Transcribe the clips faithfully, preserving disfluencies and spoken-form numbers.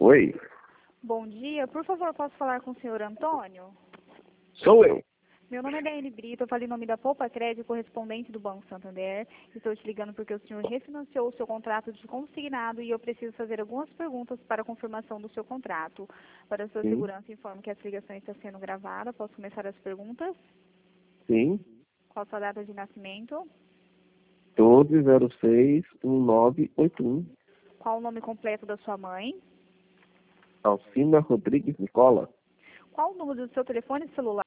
Oi, Bom dia, por favor, posso falar com o senhor Antônio? sou eu. Meu nome é Daiane Brito, eu falo em nome da Poupa Crédito, correspondente do Banco Santander. Estou te ligando porque o senhor refinanciou o seu contrato de consignado e eu preciso fazer algumas perguntas para a confirmação do seu contrato. Para a sua Sim, segurança, informo que essa ligação está sendo gravada. Posso começar as perguntas? sim. Qual a sua data de nascimento? doze zero seis um nove oito um. Qual o nome completo da sua mãe? Alcina Rodrigues Nicola. Qual o número do seu telefone celular?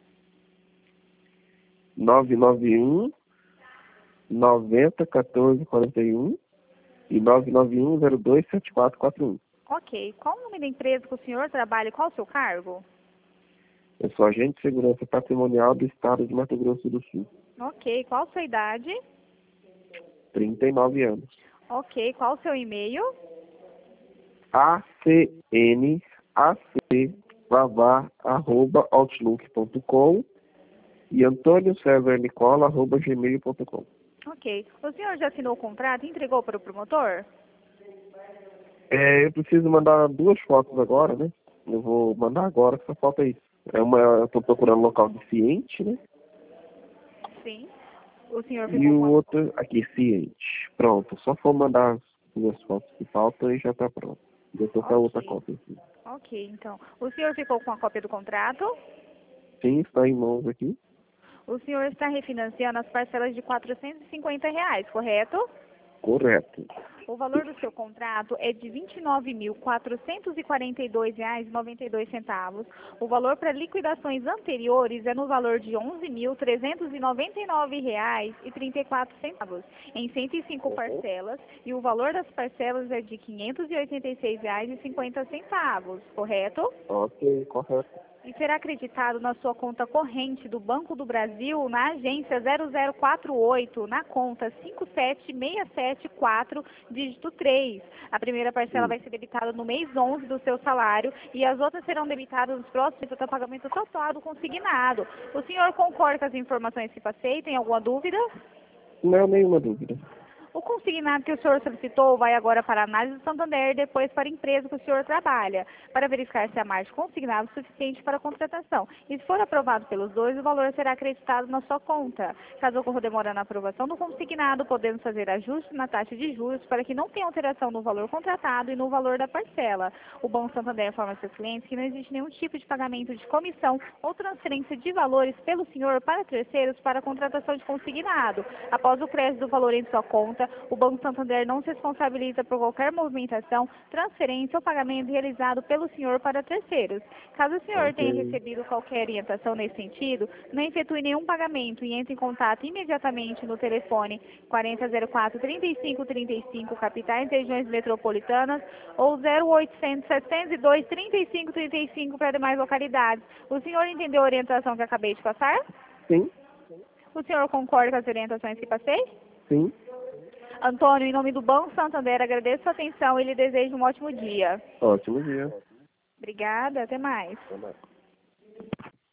nove nove um noventa quatorze quarenta e um e nove nove um zero dois sete quatro quatro um. Ok. Qual o nome da empresa que o senhor trabalha e qual o seu cargo? Eu sou agente de segurança patrimonial do estado de Mato Grosso do Sul. Ok. Qual a sua idade? trinta e nove anos. Ok. Qual o seu e-mail? acnacvavá arroba outlook ponto com e antônio césar nicola arroba gmail ponto com. Ok. O senhor já assinou o contrato e entregou para o promotor? É, eu preciso mandar duas fotos agora, né? Eu vou mandar agora, só falta isso. É uma, eu estou procurando local de ciente, né? Sim. O senhor E ficou o com a... outro aqui, ciente. Pronto, só for mandar as duas fotos que faltam e já está pronto. Eu estou com a outra Ok. cópia aqui. Ok, então. O senhor ficou com a cópia do contrato? Sim, está em mãos aqui. O senhor está refinanciando as parcelas de quatrocentos e cinquenta reais, correto? Correto. O valor do seu contrato é de vinte e nove mil quatrocentos e quarenta e dois reais e noventa e dois centavos. O valor para liquidações anteriores é no valor de onze mil trezentos e noventa e nove reais e trinta e quatro centavos, em cento e cinco Uhum. parcelas, e o valor das parcelas é de quinhentos e oitenta e seis reais e cinquenta centavos, correto? Ok, correto. E será acreditado na sua conta corrente do Banco do Brasil, na agência zero zero quatro oito, na conta cinco sete seis sete quatro, dígito três. A primeira parcela Sim. vai ser debitada no mês onze do seu salário e as outras serão debitadas nos próximos até o pagamento total do consignado. O senhor concorda com as informações que passei? Tem alguma dúvida? Não, nenhuma dúvida. O consignado que o senhor solicitou vai agora para a análise do Santander e depois para a empresa que o senhor trabalha, para verificar se há margem consignado suficiente para a contratação. E se for aprovado pelos dois, o valor será acreditado na sua conta. Caso ocorra demora na aprovação do consignado, podemos fazer ajustes na taxa de juros para que não tenha alteração no valor contratado e no valor da parcela. O Banco Santander informa aos seus clientes que não existe nenhum tipo de pagamento de comissão ou transferência de valores pelo senhor para terceiros para a contratação de consignado. Após o crédito do valor em sua conta, o Banco Santander não se responsabiliza por qualquer movimentação, transferência ou pagamento realizado pelo senhor para terceiros. Caso o senhor tenha Ok. recebido qualquer orientação nesse sentido, não efetue nenhum pagamento e entre em contato imediatamente no telefone quarenta zero quatro, trinta e cinco trinta e cinco, capitais e regiões metropolitanas, ou zero oitocentos, setecentos e dois, trinta e cinco trinta e cinco para demais localidades. O senhor entendeu a orientação que acabei de passar? Sim, O senhor concorda com as orientações que passei? sim. Antônio, em nome do Banco Santander, agradeço a atenção e lhe desejo um ótimo dia. Ótimo dia. Obrigada, até mais. Até mais.